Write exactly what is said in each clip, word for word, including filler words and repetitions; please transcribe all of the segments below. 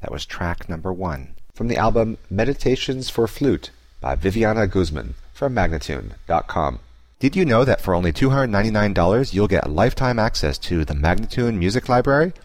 That was track number one from the album Meditations for Flute by Viviana Guzman from Magnatune dot com. Did you know that for only two hundred ninety-nine dollars you'll get lifetime access to the Magnatune Music Library?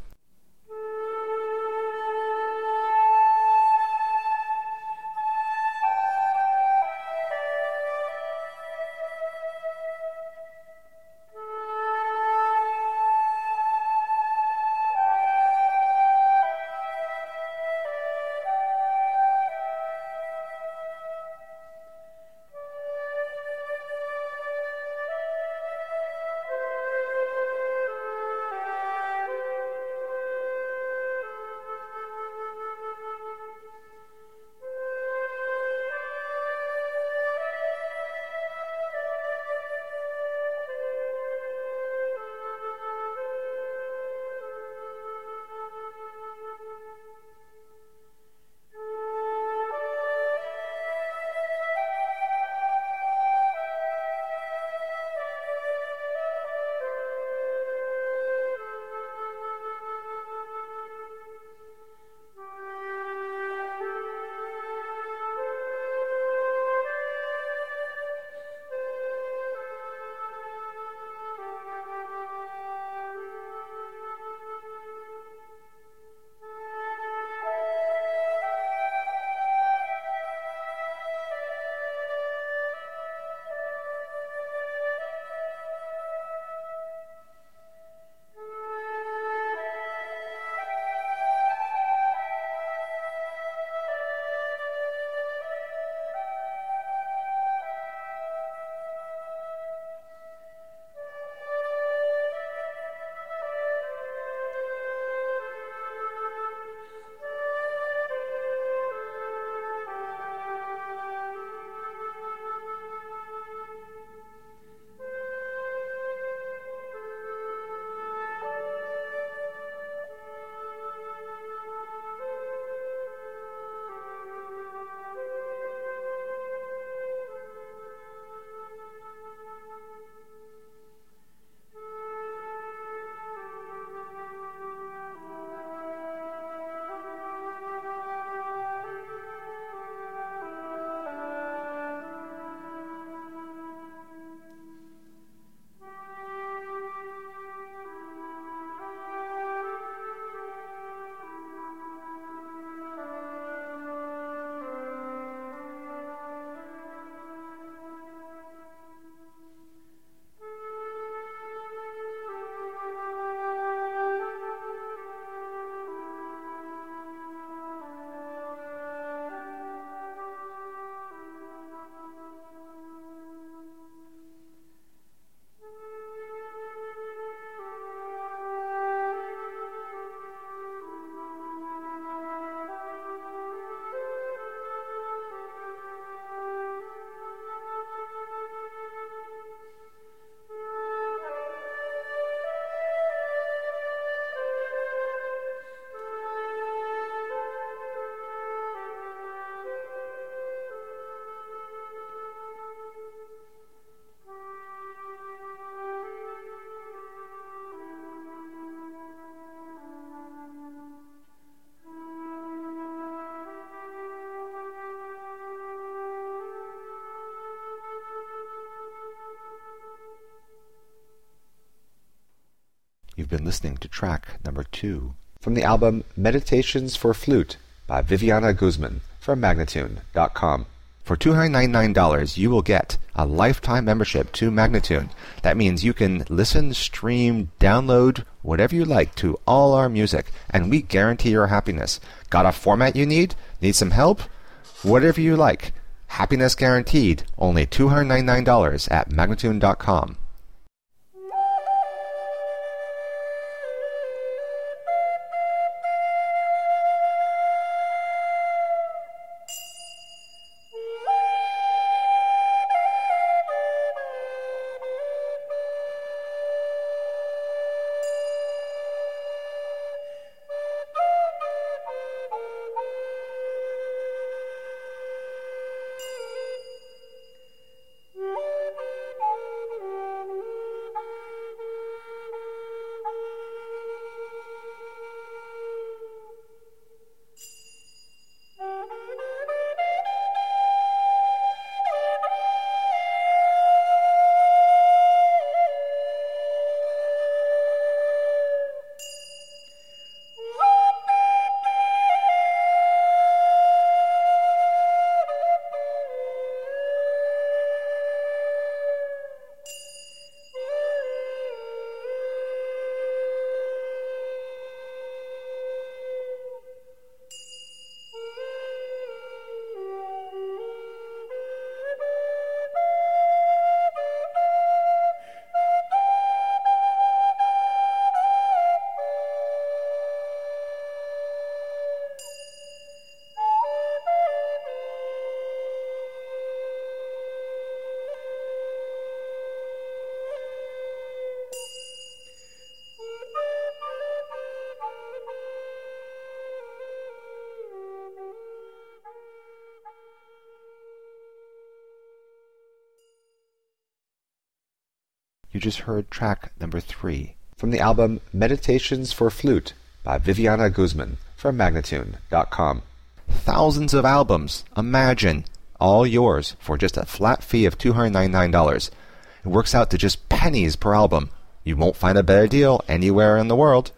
You've been listening to track number two from the album Meditations for Flute by Viviana Guzman from Magnatune dot com. For two hundred ninety-nine dollars you will get a lifetime membership to Magnatune. That means you can listen, stream, download, whatever you like to all our music, and we guarantee your happiness. Got a format you need? Need some help? Whatever you like. Happiness guaranteed. Only two hundred ninety-nine dollars at Magnatune dot com. You just heard track number three from the album Meditations for Flute by Viviana Guzman from Magnatune dot com. Thousands of albums, imagine, all yours for just a flat fee of two hundred ninety-nine dollars. It works out to just pennies per album. You won't find a better deal anywhere in the world.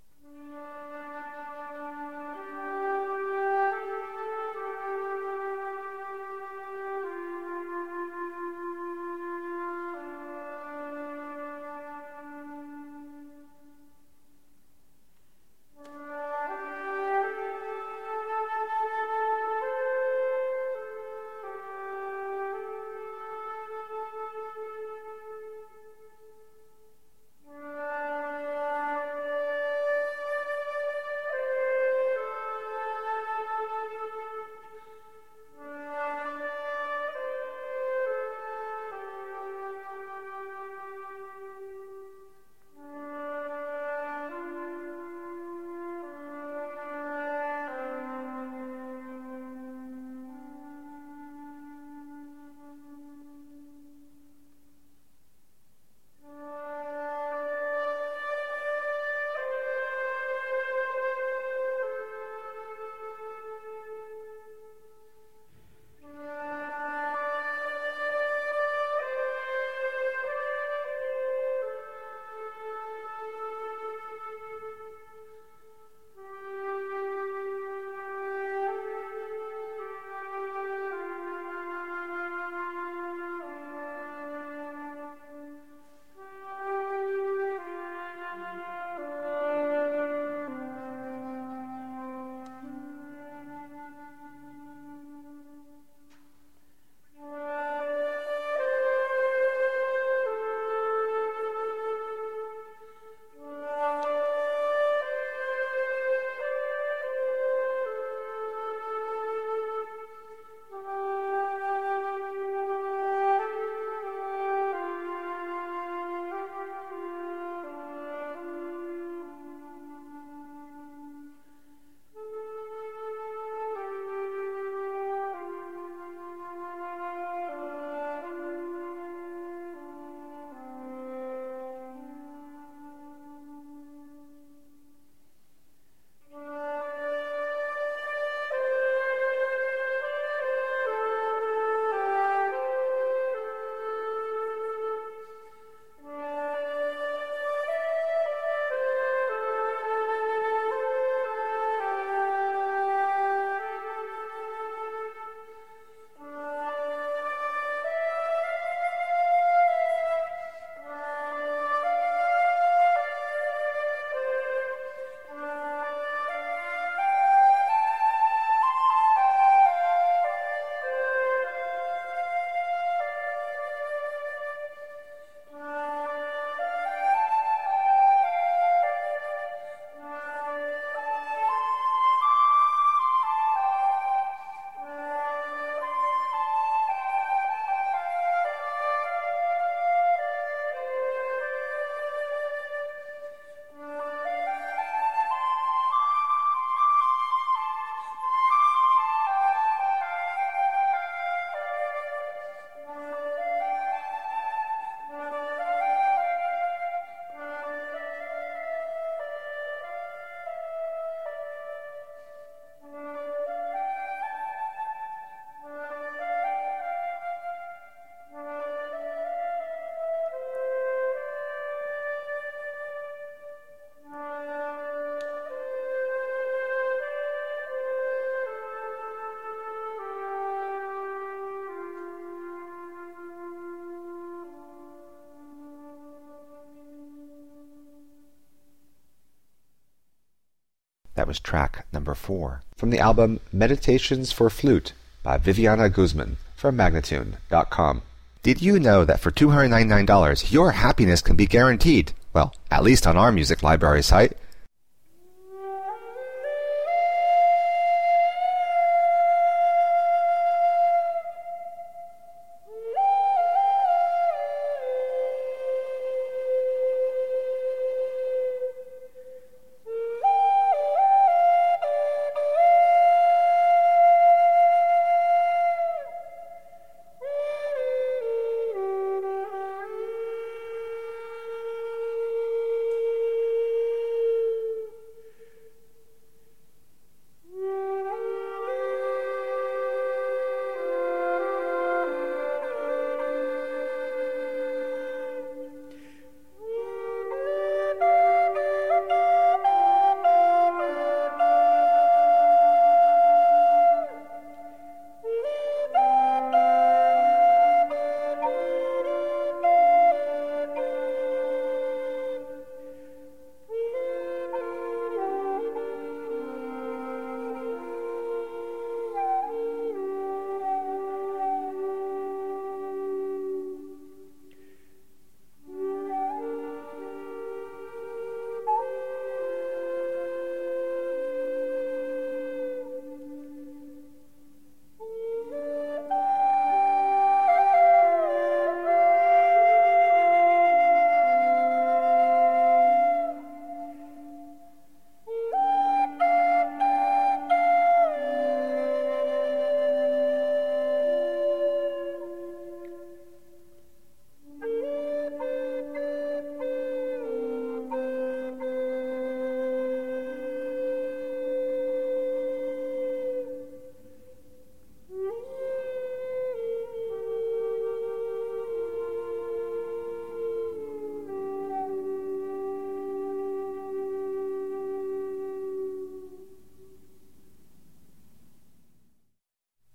That was track number four from the album Meditations for Flute by Viviana Guzman from Magnatune dot com. Did you know that for two hundred ninety-nine dollars your happiness can be guaranteed? Well, at least on our music library site.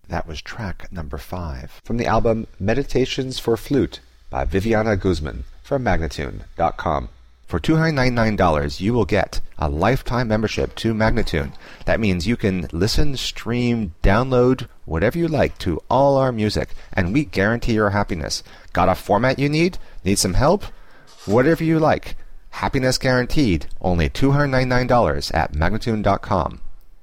That was track number five from the album Meditations for Flute by Viviana Guzman from Magnatune dot com. For two hundred ninety-nine dollars, you will get a lifetime membership to Magnatune. That means you can listen, stream, download, whatever you like to all our music, and we guarantee your happiness. Got a format you need? Need some help? Whatever you like. Happiness guaranteed. Only two hundred ninety-nine dollars at Magnatune dot com.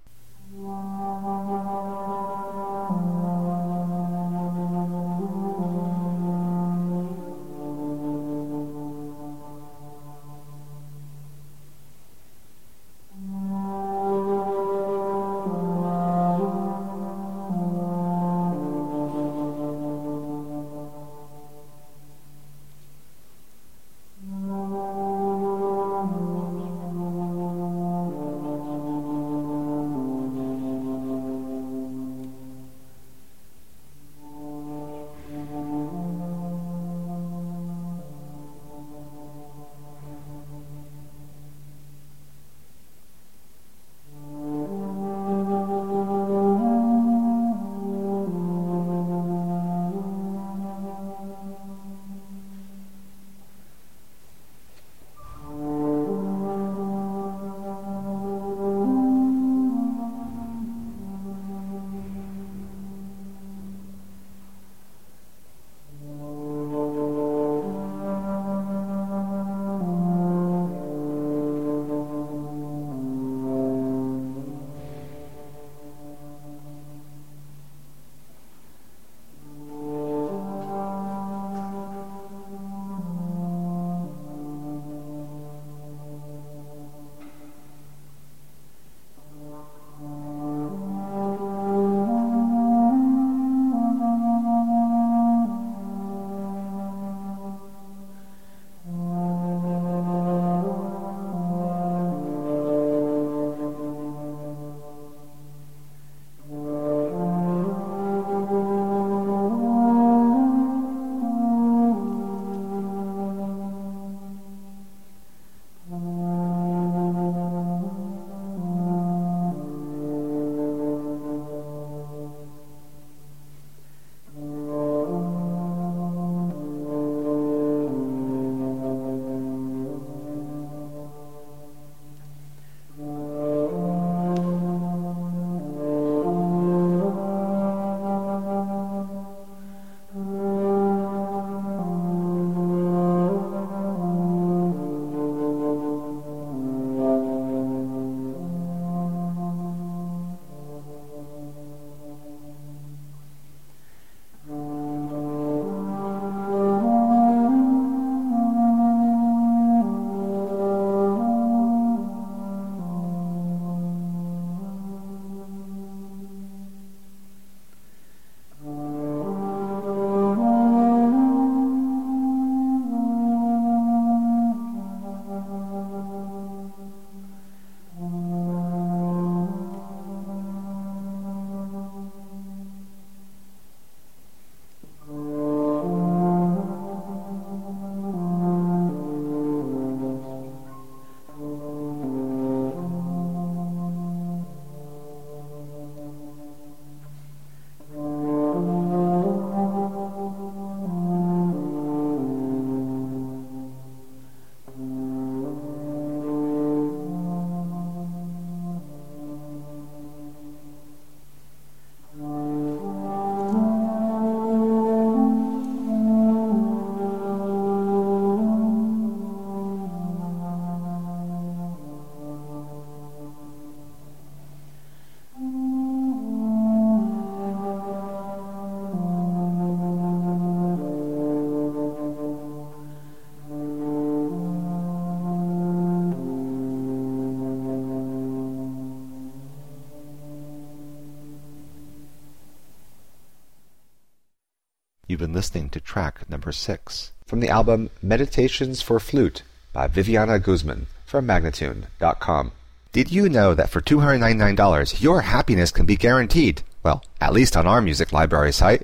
You've been listening to track number six from the album Meditations for Flute by Viviana Guzman from Magnatune dot com. Did you know that for two hundred ninety-nine dollars your happiness can be guaranteed? Well, at least on our music library site.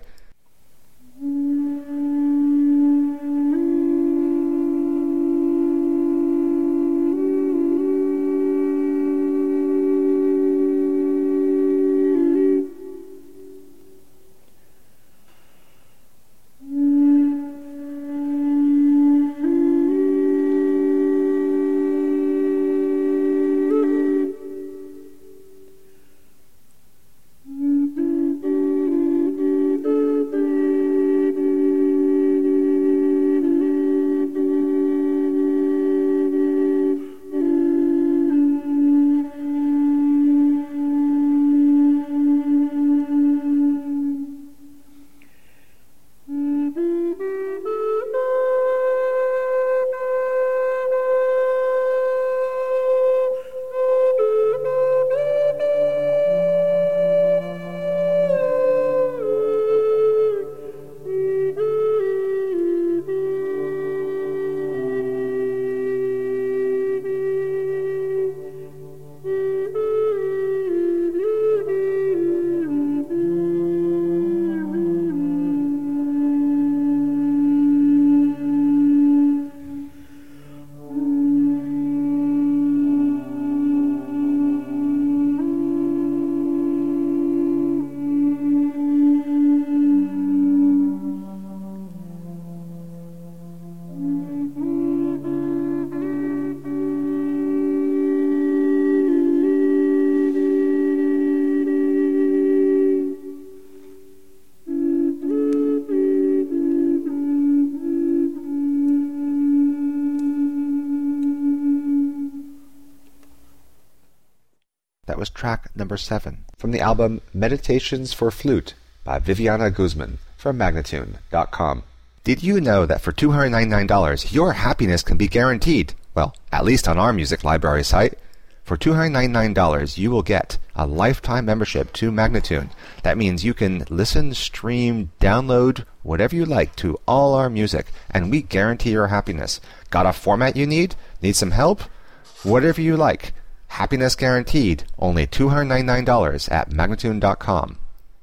track number seven from the album Meditations for Flute by Viviana Guzman from Magnatune dot com. Did you know that for two hundred ninety-nine dollars your happiness can be guaranteed? Well, at least on our music library site. For two hundred ninety-nine dollars you will get a lifetime membership to Magnatune. That means you can listen, stream, download, whatever you like to all our music, and we guarantee your happiness. Got a format you need? Need some help? Whatever you like. Happiness guaranteed. Only two hundred ninety-nine dollars at Magnatune dot com.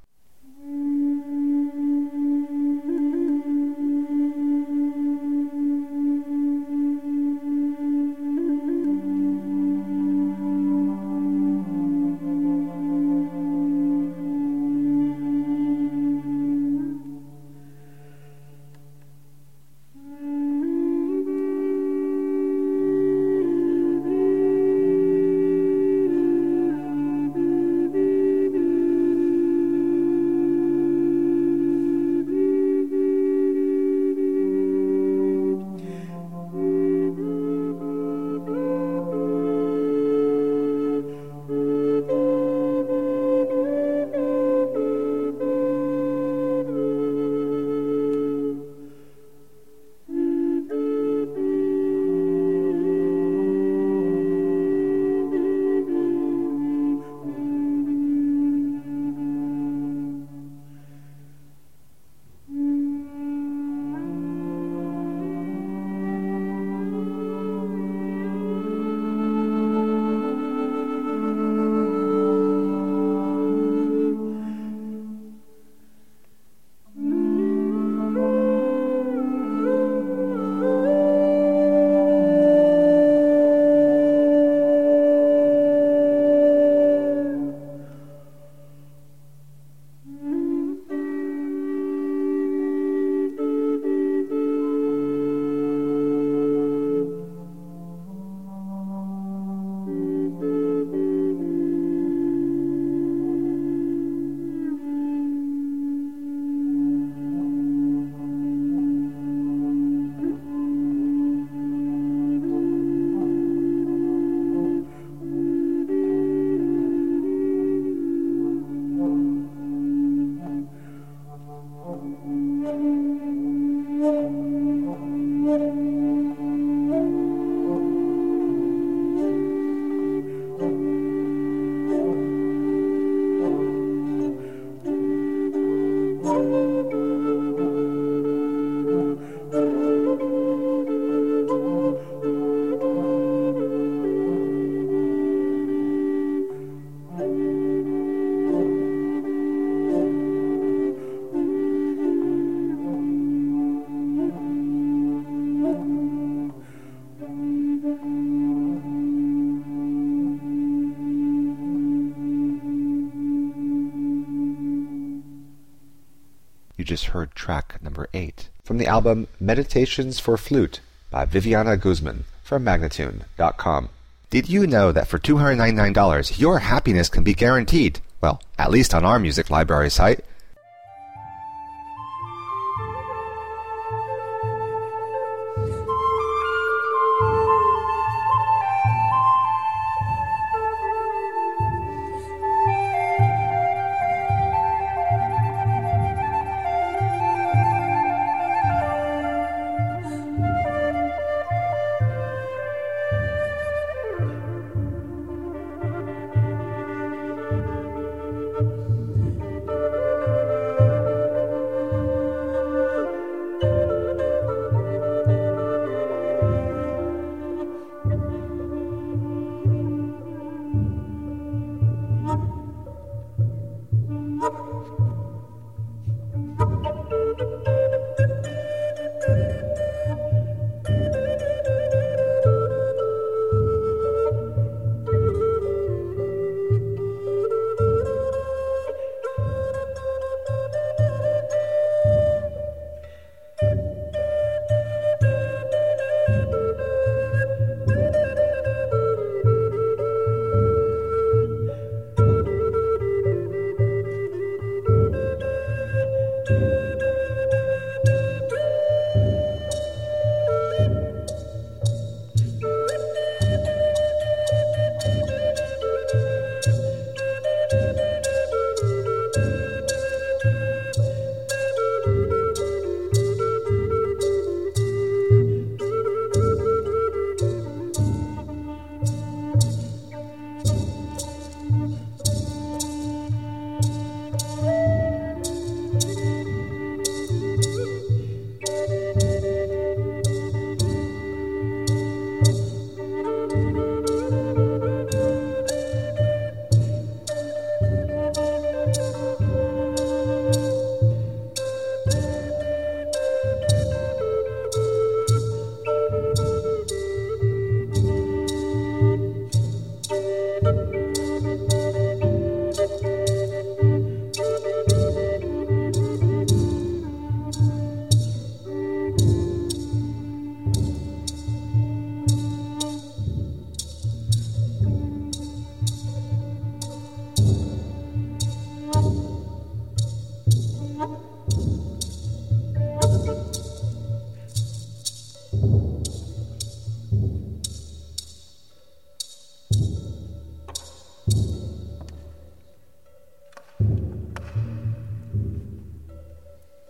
You just heard track number eight from the album Meditations for Flute by Viviana Guzman from Magnatune dot com. Did you know that for two hundred ninety-nine dollars your happiness can be guaranteed? Well, at least on our music library site.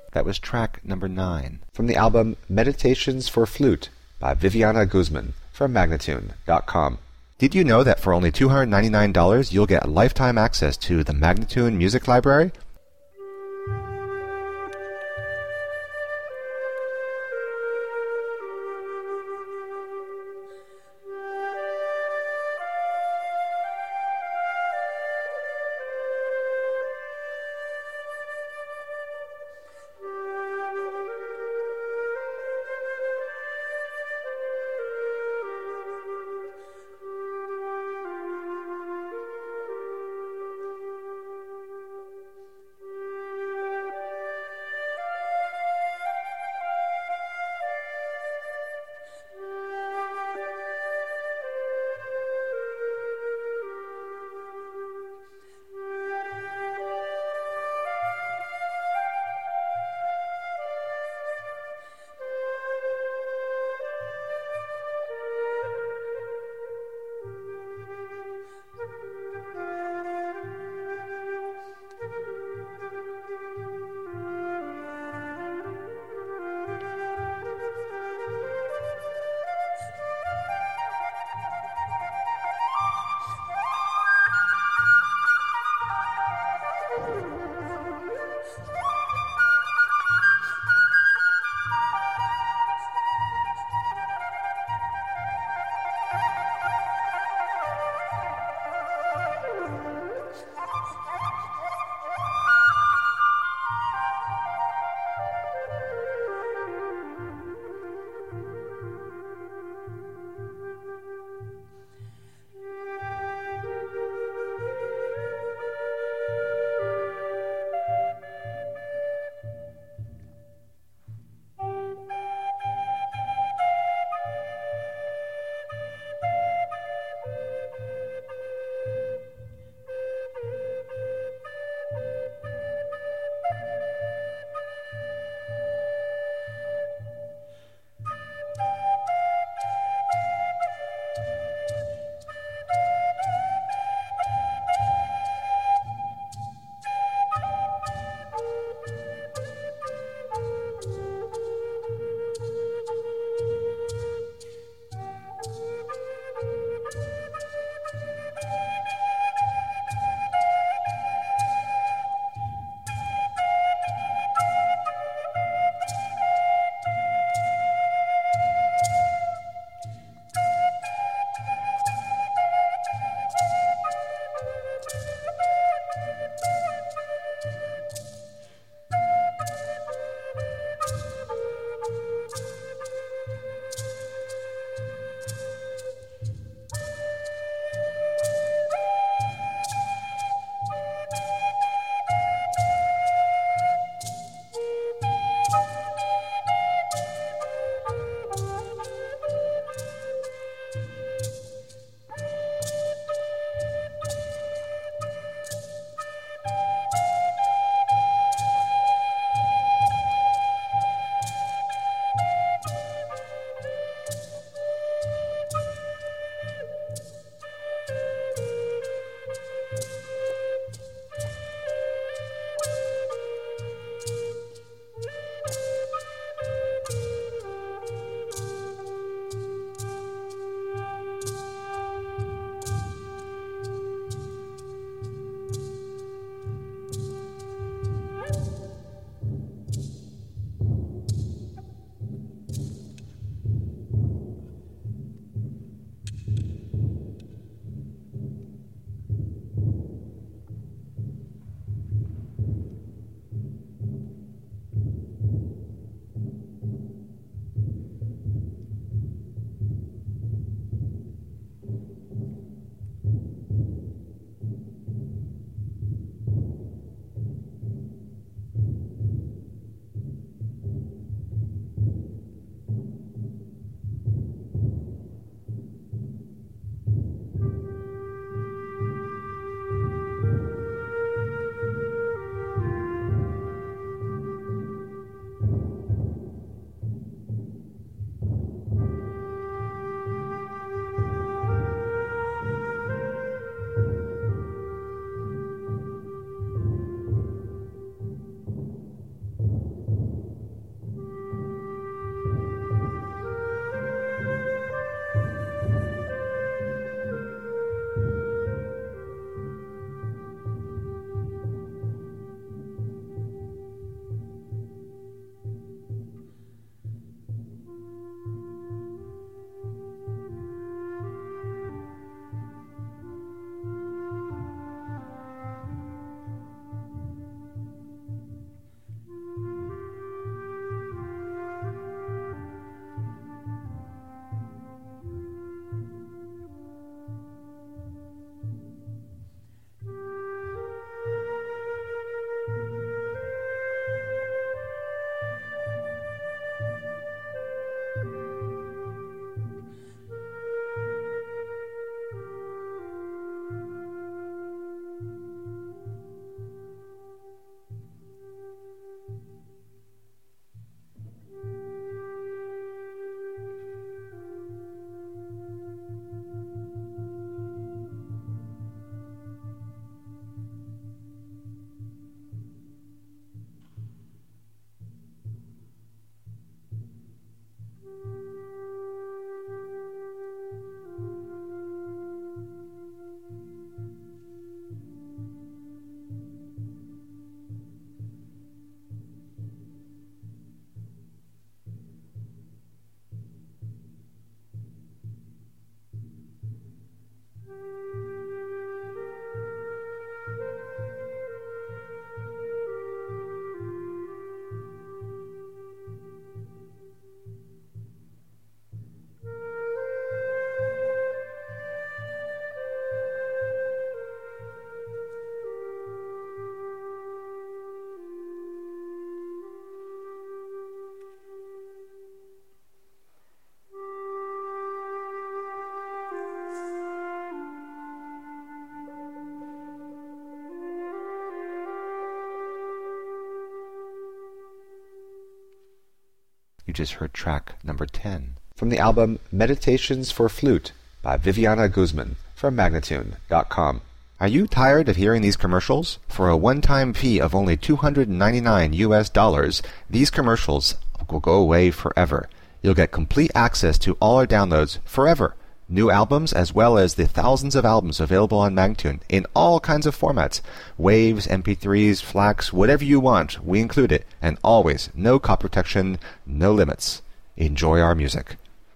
That was track number nine from the album Meditations for Flute by Viviana Guzman from Magnatune dot com. Did you know that for only two hundred ninety-nine dollars you'll get lifetime access to the Magnatune Music Library? You just heard track number ten from the album Meditations for Flute by Viviana Guzman from Magnatune dot com. Are you tired of hearing these commercials? For a one-time fee of only two hundred ninety-nine U S dollars, these commercials will go away forever. You'll get complete access to all our downloads forever. New albums as well as the thousands of albums available on Magnatune in all kinds of formats. Waves, M P threes, FLACs, whatever you want, we include it. And always, no copy protection, no limits. Enjoy our music.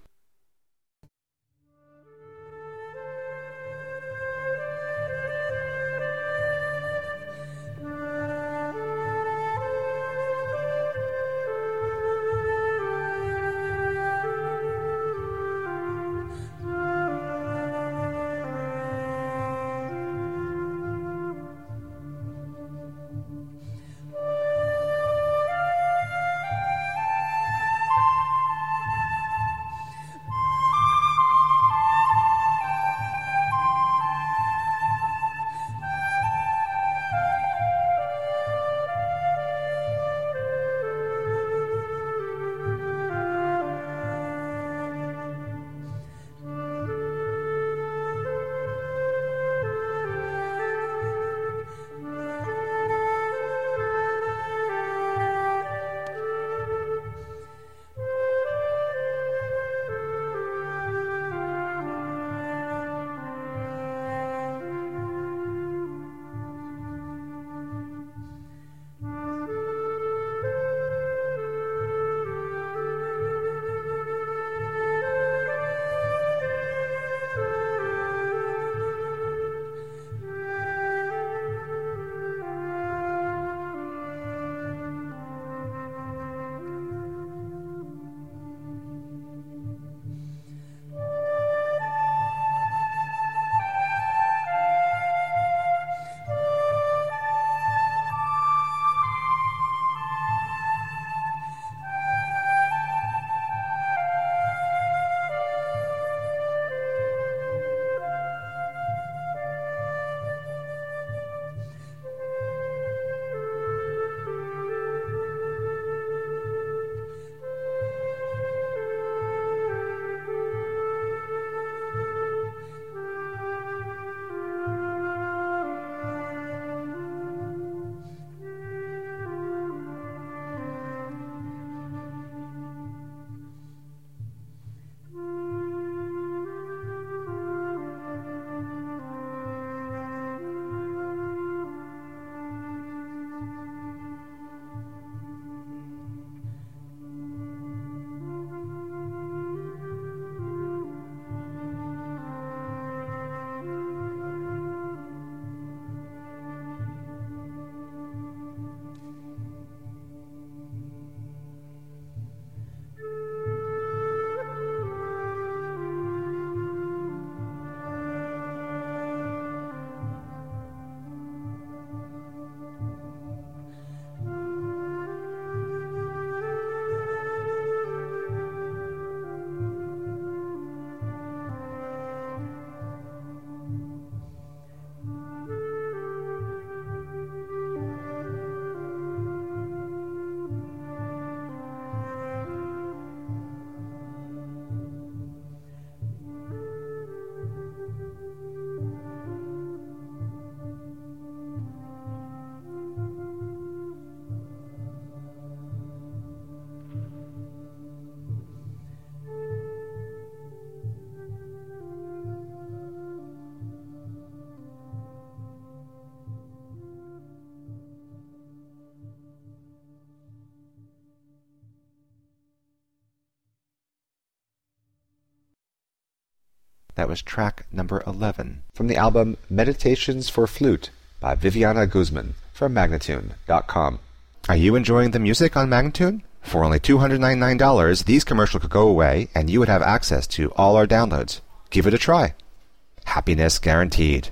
That was track number eleven from the album Meditations for Flute by Viviana Guzman from Magnatune dot com. Are you enjoying the music on Magnatune? For only two hundred ninety-nine dollars, these commercials could go away and you would have access to all our downloads. Give it a try. Happiness guaranteed.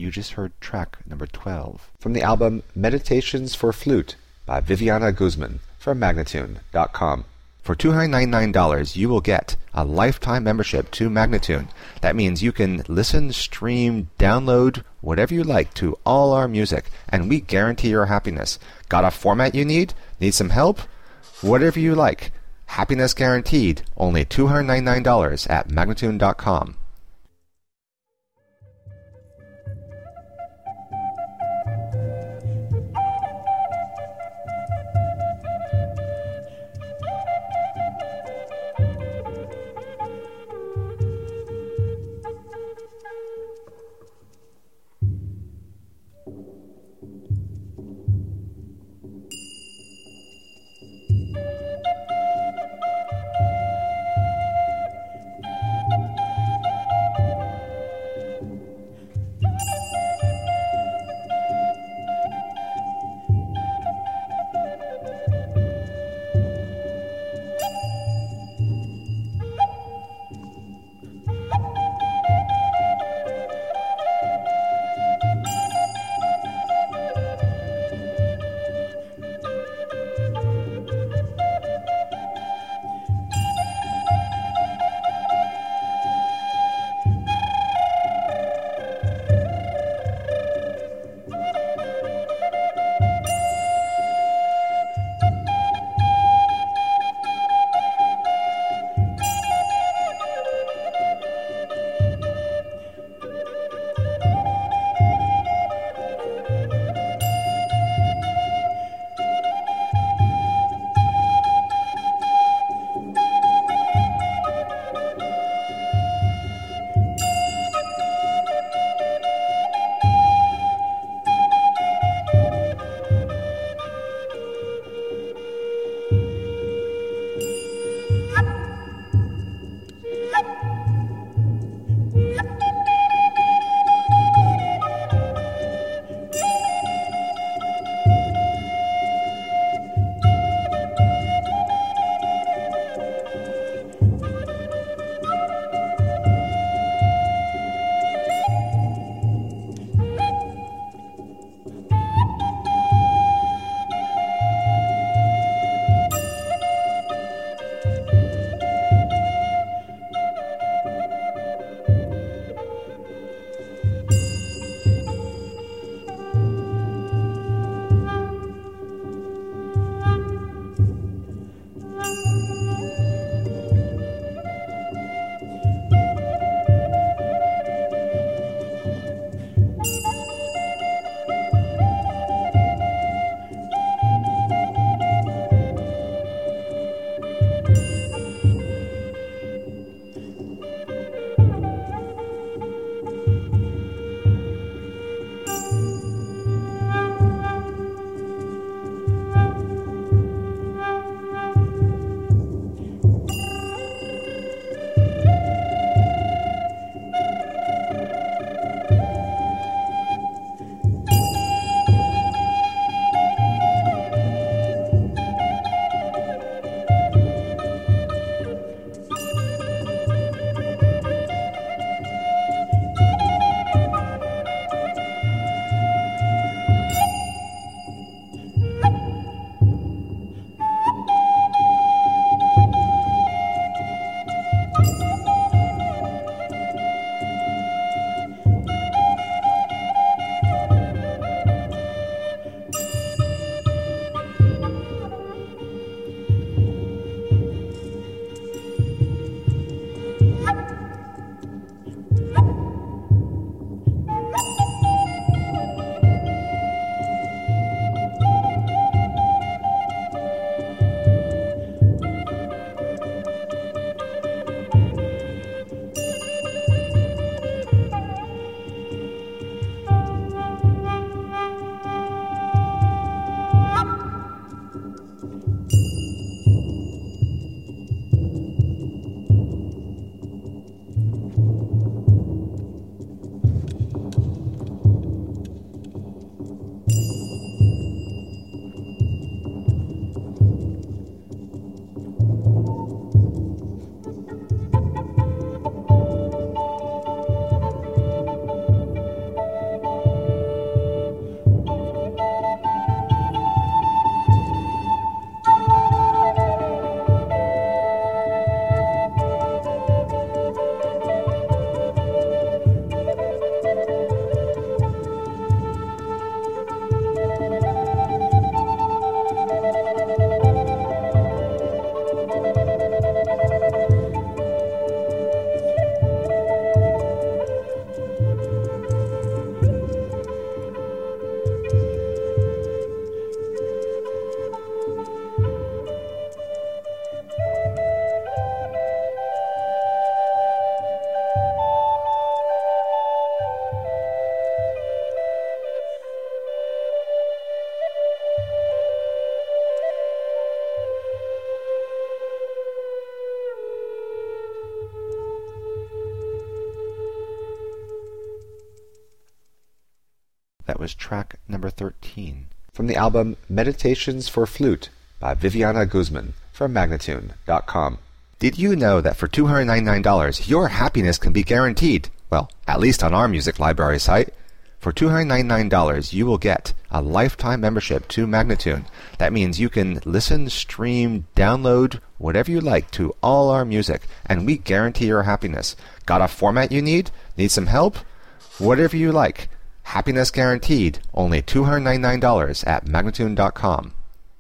You just heard track number twelve from the album Meditations for Flute by Viviana Guzman from Magnatune dot com. For two hundred ninety-nine dollars, you will get a lifetime membership to Magnatune. That means you can listen, stream, download, whatever you like to all our music, and we guarantee your happiness. Got a format you need? Need some help? Whatever you like. Happiness guaranteed. Only two hundred ninety-nine dollars at Magnatune dot com. That was track number thirteen from the album Meditations for Flute by Viviana Guzman from Magnatune dot com. Did you know that for two hundred ninety-nine dollars your happiness can be guaranteed? Well, at least on our music library site. For two hundred ninety-nine dollars you will get a lifetime membership to Magnatune. That means you can listen, stream, download, whatever you like to all our music, and we guarantee your happiness. Got a format you need? Need some help? Whatever you like. Happiness guaranteed. Only two hundred ninety-nine dollars at Magnatune dot com.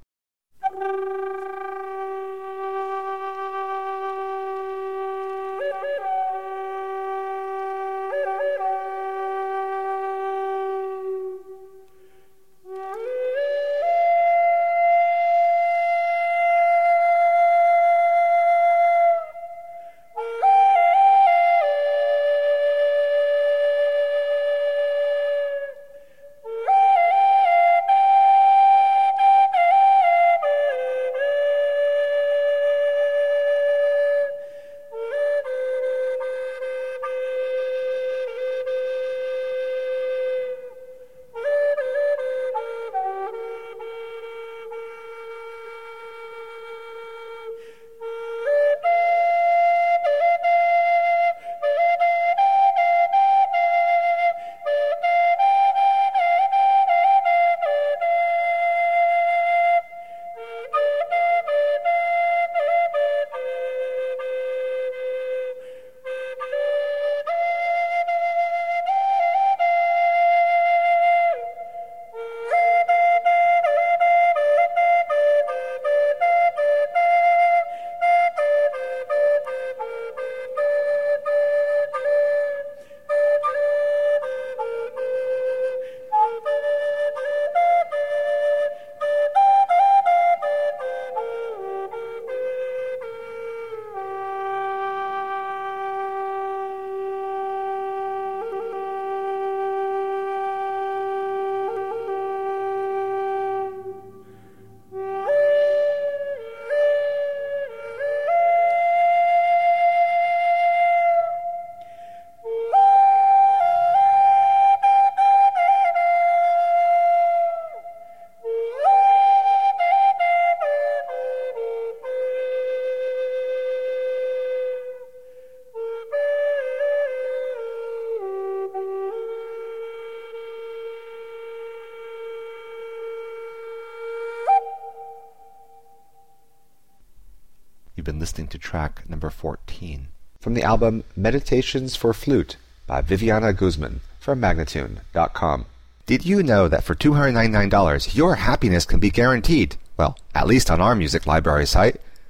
You've been listening to track number fourteen from the album Meditations for Flute by Viviana Guzman from Magnatune dot com. Did you know that for two hundred ninety-nine dollars your happiness can be guaranteed? Well, at least on our music library site.